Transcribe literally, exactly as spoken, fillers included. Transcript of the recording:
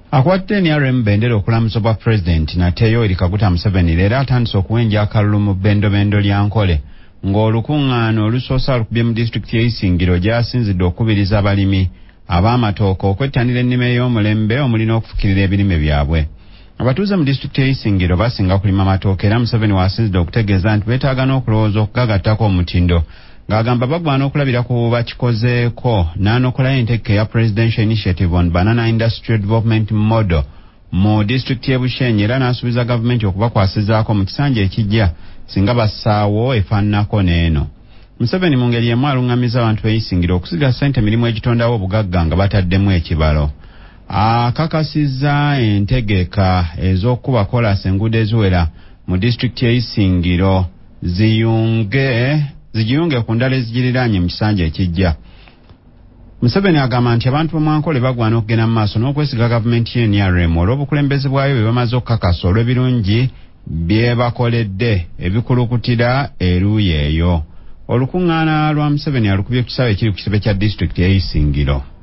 Akwatidde N R M bendera okulamusa bwa President nate Yoweri Kaguta Museveni leero atandise okuwenja akalulu mu bbendobendo lya Nkole ng'olukuŋŋaana olusoosa lukubye mu disitulikiti y'Isingiro gy'asinzidde okubiriza abalimi ab'amatooke okwettanira ennima ey'omulembe omulina okufukirira ebirime byabwe. Abatuuze mu disitulikiti y'Isingiro basinga kulima matooke era Museveni waasinzidde okutegeeza nti beetaaga n'okulowooza okugagattako omutindo ng'agamba bagwana okulabira ku bakikozeeko n'anokolayo enteeka ya Presidential Initiative on Banana Industrial Development Model mu disitulikiti y'e Bushenyi era n'asuubiza gavumenti okubakwasizaako mu kisanja ekijja singa bassaawo efaananako n'eno. Museveni mu ngeri emu aluŋŋamizza abantu b'Isingiro okusiga ssente emirimu egitondawo obugagga nga bataddemu ekibalo. Akakasizza entegeka ez'okuba kolas enguudo eziwera mu disitulikiti y'Isingiro ziyunge zigiyunge ku ndala ezigiriraanye mu kisanja ekijja. Museveni agamba nti abantu b'Omwankole bagwana okugenda mu maaso n'okwesiga gavumenti y'N R M olw'obukulembeze bwayo bwe bamaze okukakasa olw'ebirungi bye bakoledde ebikulukutira eruuyi eyo. Olukuŋŋaana lwa Museveni alukubye ku kisaawe ekiri ku kitebe kya disitulikiti y'Isingiro.